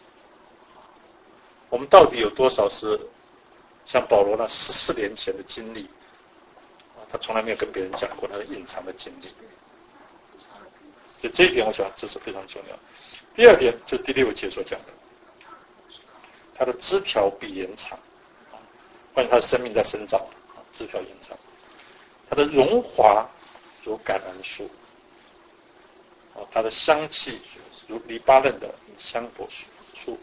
我们到底有多少是像保罗那十四年前的经历，他从来没有跟别人讲过他的隐藏的经历？所以这一点我想这是非常重要。第二点就是第六节所讲的，他的枝条必延长，关于他的生命在生长，枝条延长，他的荣华如橄榄树，它的香气如黎巴嫩的香柏树。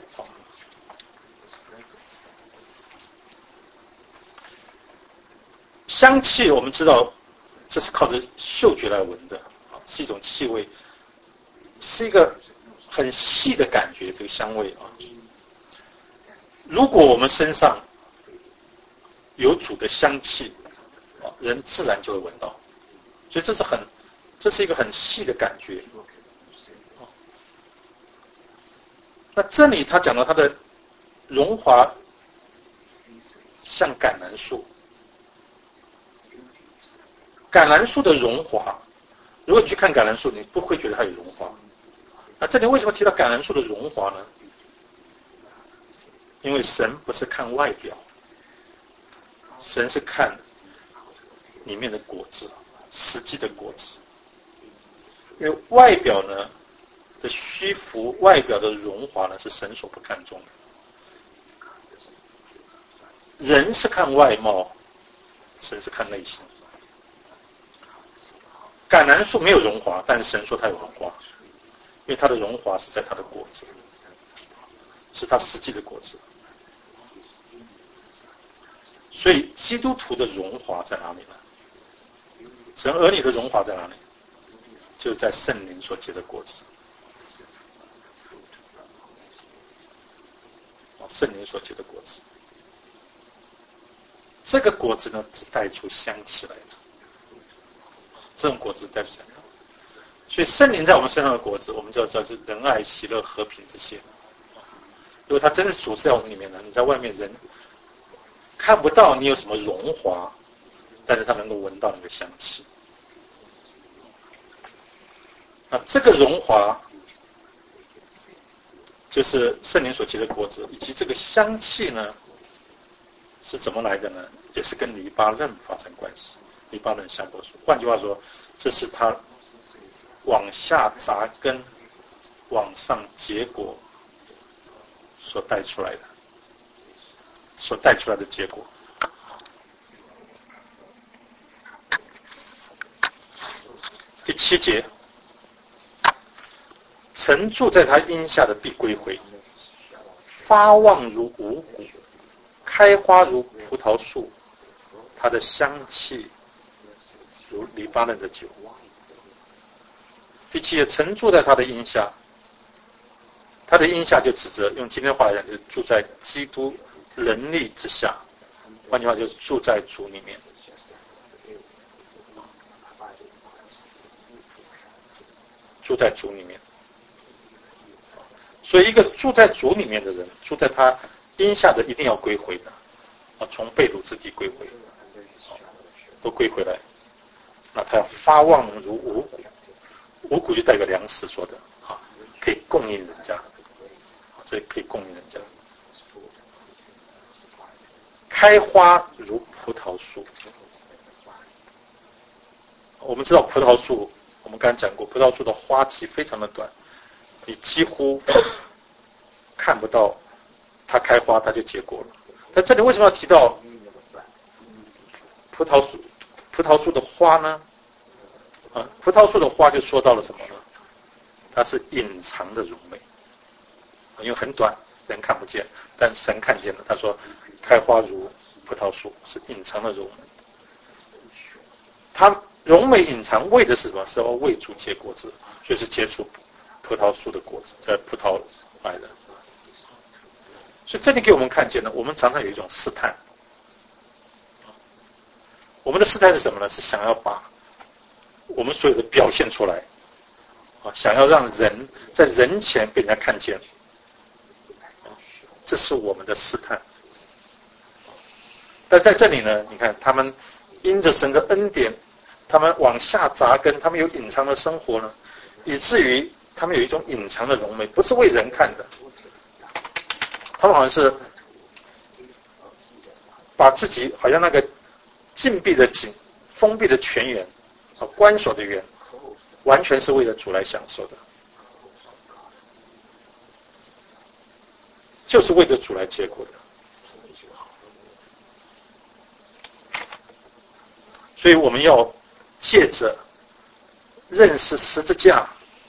香气我们知道这是靠着嗅觉来闻的，是一种气味，是一个很细的感觉，这个香味啊。如果我们身上有主的香气，人自然就会闻到，所以这是很这是一个很细的感觉。那这里他讲到他的荣华像橄榄树，橄榄树的荣华，如果你去看橄榄树，你不会觉得它有荣华。那这里为什么提到橄榄树的荣华呢？因为神不是看外表，神是看里面的果子，实际的果子。因为外表呢的虚浮，外表的荣华呢是神所不看重的。人是看外貌，神是看内心。橄榄树没有荣华，但是神说它有荣华，因为它的荣华是在它的果子，是它实际的果子。所以基督徒的荣华在哪里呢？神儿女的荣华在哪里？就是在圣灵所结的果子。圣灵所结的果子，这个果子呢是带出香气来的，这种果子带出香气。所以圣灵在我们身上的果子，我们就要知道，就是仁爱、喜乐、和平这些。如果它真的主在我们里面呢，你在外面人看不到你有什么荣华，但是他能够闻到那个香气。那这个荣华就是圣灵所结的果子，以及这个香气呢是怎么来的呢？也是跟黎巴嫩发生关系，黎巴嫩香柏树。换句话说，这是它往下扎根、往上结果所带出来的，所带出来的结果。 第七节，曾住在他荫下的必归回，发旺如五谷，开花如葡萄树，它的香气如黎巴嫩的酒。第七节，曾住在他的荫下，他的荫下就指着，用今天话来讲，就是住在基督能力之下，换句话就是住在主里面。住在主里面，所以一个住在主里面的人，住在他荫下的一定要归回的，啊，从被掳之地归回，都归回来。那他要发旺如五谷，五谷就代表粮食说的，啊，可以供应人家，啊，这可以供应人家。开花如葡萄树，我们知道葡萄树。我们刚才讲过，葡萄树的花期非常的短，你几乎看不到它开花，它就结果了。但这里为什么要提到葡萄树？葡萄树的花呢？啊，葡萄树的花就说到了什么呢？它是隐藏的荣美，因为很短，人看不见，但神看见了。他说，开花如葡萄树，是隐藏的荣美。它荣美隐藏为的是什么？是要为主结果子，所以是结出葡萄树的果子，在葡萄来的。所以这里给我们看见呢，我们常常有一种试探。我们的试探是什么呢？是想要把我们所有的表现出来，啊，想要让人在人前被人家看见，这是我们的试探。但在这里呢，你看他们因着神的恩典。他们往下扎根，他们有隐藏的生活呢，以至于他们有一种隐藏的荣美，不是为人看的。他们好像是把自己好像那个禁闭的井、封闭的泉源、啊关锁的园，完全是为了主来享受的，就是为着主来结果的。所以我们要借着认识十字架，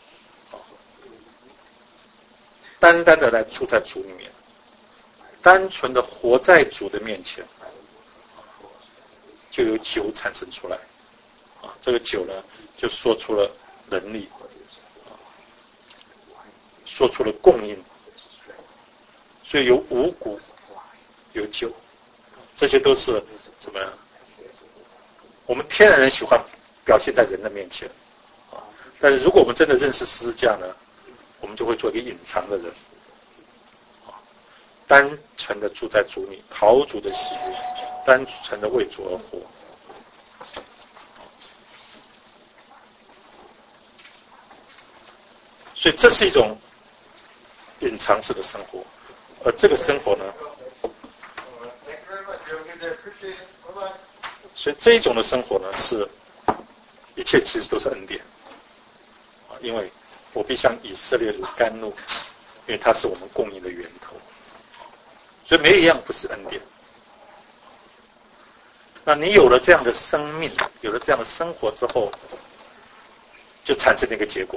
单单的来住在主里面，单纯的活在主的面前，就有酒产生出来。啊，这个酒呢，就说出了能力，说出了供应，所以有五谷，有酒，这些都是怎么样？我们天然人喜欢表现在人的面前，啊，但是如果我们真的认识十字架呢，我们就会做一个隐藏的人，啊，单纯的住在主里，讨主的喜悦，单纯的为主而活。所以这是一种隐藏式的生活，而这个生活呢，所以这一种的生活呢，是一切其实都是恩典，啊，因为我必向以色列如甘露，因为它是我们供应的源头，所以没有一样不是恩典。那你有了这样的生命，有了这样的生活之后，就产生了一个结果，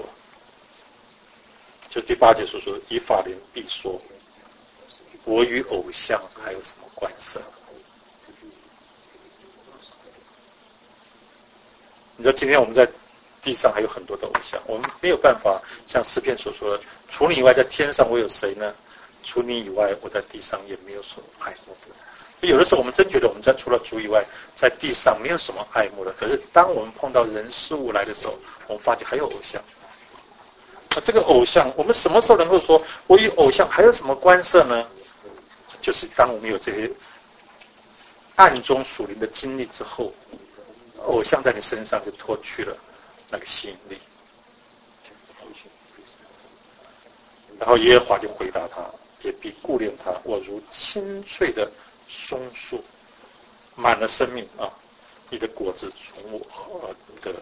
就是第八节所说的，以法莲必说，我与偶像还有什么关系？你知道今天我们在地上还有很多的偶像，我们没有办法像诗篇所说的，除你以外在天上我有谁呢？除你以外我在地上也没有所爱慕的。有的时候我们真觉得我们在除了主以外在地上没有什么爱慕的，可是当我们碰到人事物来的时候，我们发现还有偶像。那这个偶像我们什么时候能够说我与偶像还有什么关系呢？就是当我们有这些暗中属灵的经历之后，偶像在你身上就脱去了那个吸引力，然后耶和华就回答他，也必顾念他，我如青翠的松树，满了生命啊，你的果子从我而得。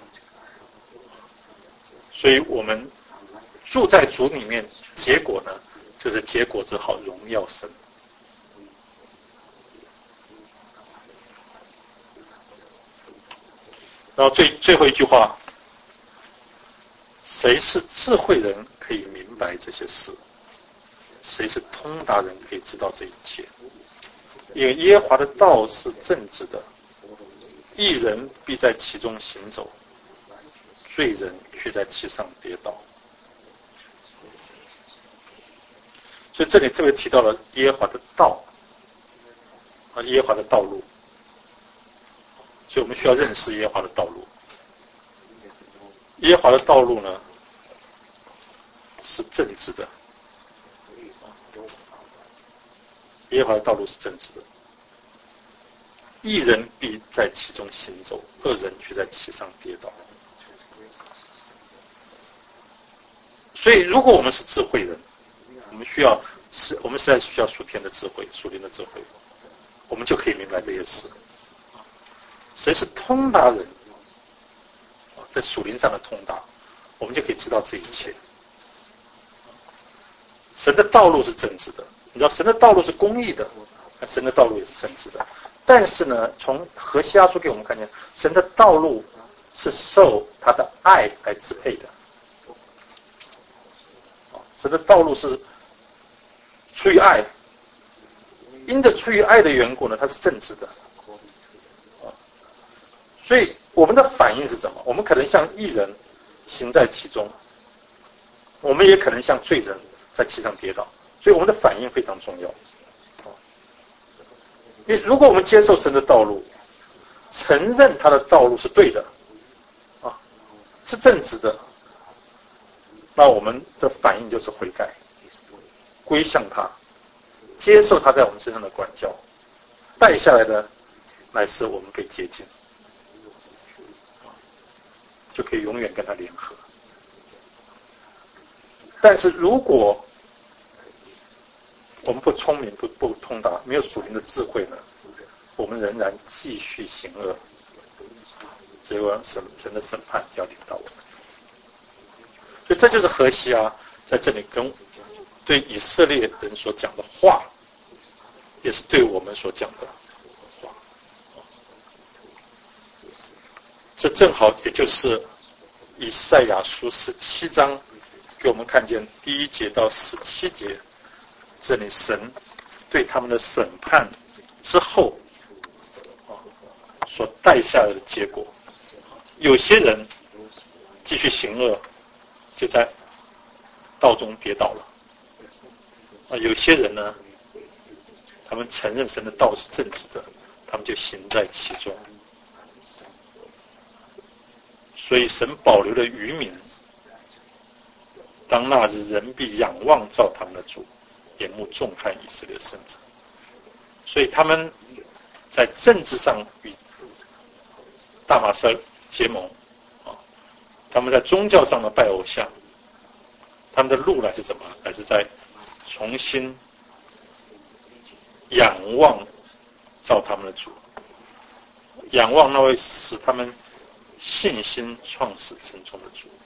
所以我们住在主里面，结果呢，就是结果子好，荣耀神。然后最最后一句话， 谁是智慧人可以明白这些事？谁是通达人可以知道这一切？因为耶和华的道是正直的，义人必在其中行走，罪人却在其上跌倒。所以这里特别提到了耶和华的道啊，耶和华的道路。所以我们需要认识耶和华的道路。耶和华的道路呢，是正直的。耶和华的道路是正直的，义人必在其中行走，恶人却在其上跌倒。所以，如果我们是智慧人，我们需要是，我们实在需要属天的智慧、属灵的智慧，我们就可以明白这些事。谁是通达人？在属灵上的通达，我们就可以知道这一切。神的道路是正直的，你知道神的道路是公义的，神的道路也是正直的。但是呢，从何西阿书给我们看见，神的道路是受他的爱来支配的。神的道路是出于爱，因着出于爱的缘故呢，它是正直的。所以我们的反应是什么？我们可能像义人行在其中，我们也可能像罪人在其上跌倒。所以我们的反应非常重要。因为如果我们接受神的道路，承认他的道路是对的，啊，是正直的，那我们的反应就是悔改，归向他，接受他在我们身上的管教，带下来的乃是我们被接近，就可以永远跟他联合。但是如果我们不聪明、不不通达，没有属灵的智慧呢，我们仍然继续行恶，结果神神的审判就要临到我们。所以这就是何西阿在这里跟对以色列人所讲的话，也是对我们所讲的话。这正好也就是以赛亚书十七章给我们看见第一节到十七节，这里神对他们的审判之后所带下来的结果。有些人继续行恶，就在道中跌倒了。啊，有些人呢，他们承认神的道是正直的，他们就行在其中。所以神保留了渔民，当那日人必仰望造他们的主，眼目重看以色列圣者。所以他们在政治上与大马色结盟，啊，他们在宗教上的拜偶像，他们的路来是什么？乃是在重新仰望造他们的主，仰望那位使他们信心创始成终的主。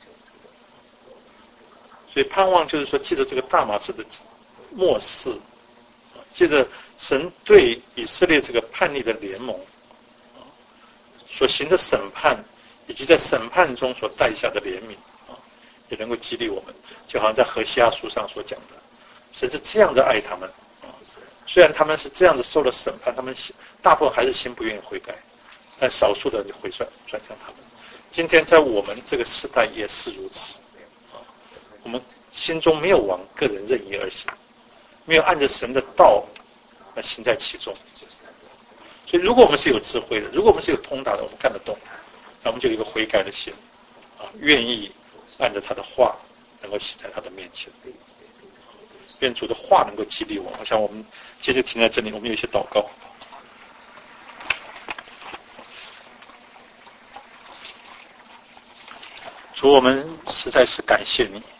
所以盼望就是说，借着这个大马士的末世，借着神对以色列这个叛逆的联盟所行的审判，以及在审判中所带下的怜悯，也能够激励我们。就好像在何西阿书上所讲的，神是这样的爱他们，虽然他们是这样的受了审判，他们大部分还是心不愿意悔改，但少数的人就回转转向他们。今天在我们这个时代也是如此，我们心中没有往个人任意而行，没有按着神的道来行在其中。所以如果我们是有智慧的，如果我们是有通达的，我们看得懂，那我们就有一个悔改的心，啊，愿意按着他的话能够行在他的面前。愿主的话能够激励我。我想我们接着停在这里，我们有一些祷告。主，我们实在是感谢你，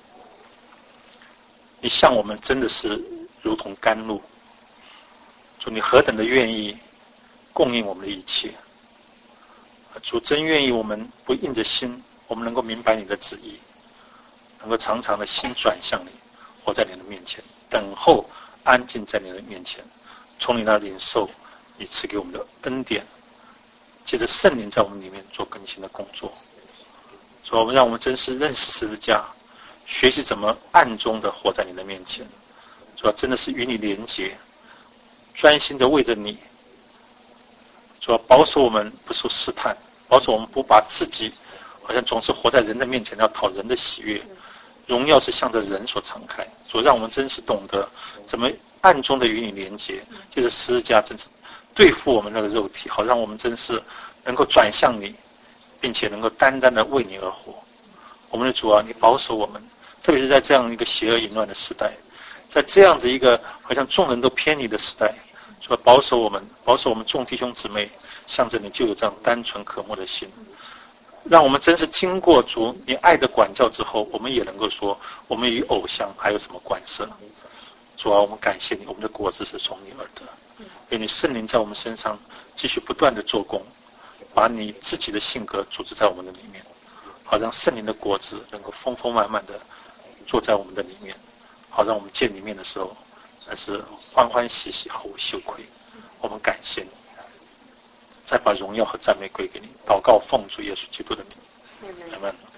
你向我们真的是如同甘露。主，你何等的愿意供应我们的一切。主，真愿意我们不硬着心，我们能够明白你的旨意，能够常常的心转向你，活在你的面前，等候安静在你的面前，从你那领受你赐给我们的恩典，借着圣灵在我们里面做更新的工作。 主啊，我们让我们真是认识十字架，学习怎么暗中的活在你的面前。主啊，真的是与你连结，专心的为着你。主啊，保守我们不受试探，保守我们不把自己好像总是活在人的面前，要讨人的喜悦。荣耀是向着人所敞开。主，让我们真是懂得怎么暗中的与你连结，就是十字架真是对付我们那个肉体，好让我们真是能够转向你，并且能够单单的为你而活。我们的主啊，你保守我们，特别是在这样一个邪恶淫乱的时代，在这样子一个好像众人都偏离的时代，主啊，保守我们，保守我们众弟兄姊妹，向着你就有这样单纯渴慕的心。让我们真是经过主你爱的管教之后，我们也能够说，我们与偶像还有什么关系？主啊，我们感谢你，我们的果子是从你而得。愿你圣灵在我们身上继续不断的做工，把你自己的性格组织在我们的里面，好让圣灵的果子能够丰丰满满的坐在我们的里面，好让我们见你面的时候，那是欢欢喜喜，毫无羞愧。我们感谢你，再把荣耀和赞美归给你。祷告奉主耶稣基督的名，阿们。